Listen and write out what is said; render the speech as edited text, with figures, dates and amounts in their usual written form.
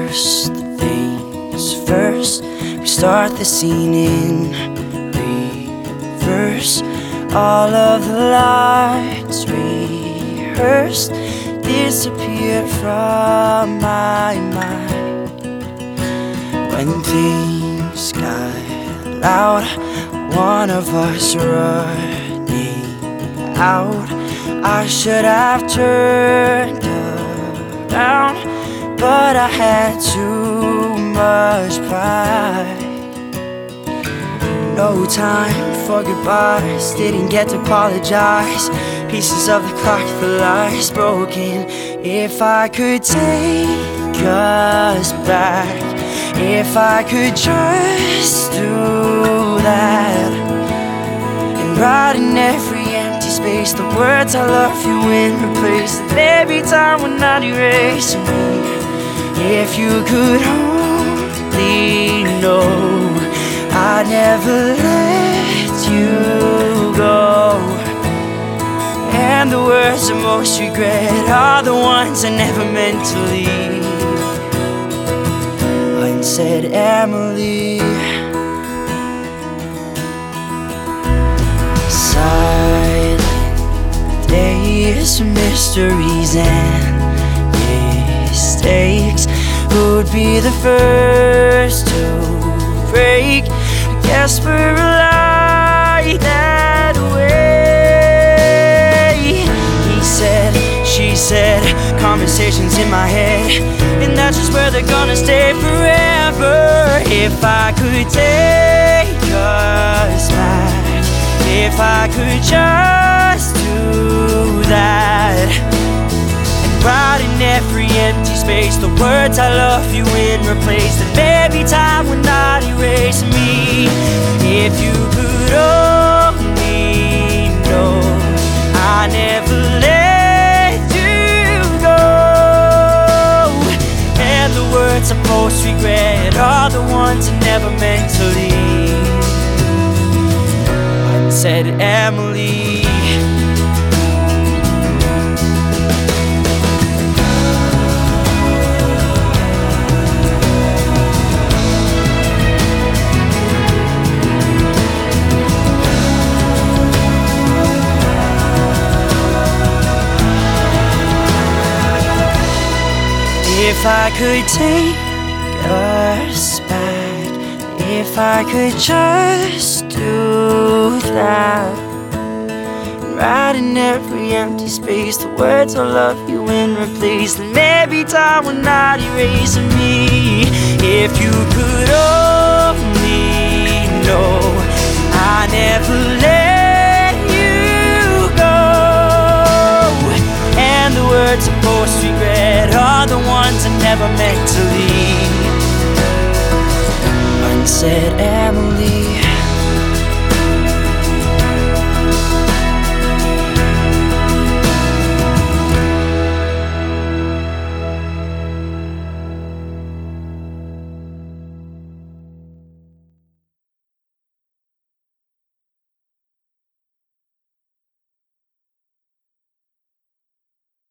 First things first, we start the scene in reverse. All of the lights rehearsed disappeared from my mind. When things got loud, one of us running out. I should have turned around, but I had too much pride. No time for goodbyes, didn't get to apologize. Pieces of the clock, the lies broken. If I could take us back, if I could just do that, and write in every empty space the words I love you and replace it every time we're not erasing me. If you could only know I'd never let you go, and the words I most regret are the ones I never meant to leave. Unsaid Emily. Silent days, mysteries and mistakes. Who'd be the first to break? I guess we're alive that way. He said, she said, conversations in my head, and that's just where they're gonna stay forever. If I could take us back, if I could just do that, and write in every empty space the words I love you and replace them every time we're not erasing me. If you could only know I never let you go, and the words I most regret are the ones I never meant to leave. Unsaid Emily. If I could take us back, if I could just do that, and write in every empty space the words I love you and replace them every time we're not erasing me. If you could only know I never let you go, and the words I most regret are the ones I never meant to leave. Unsaid Emily.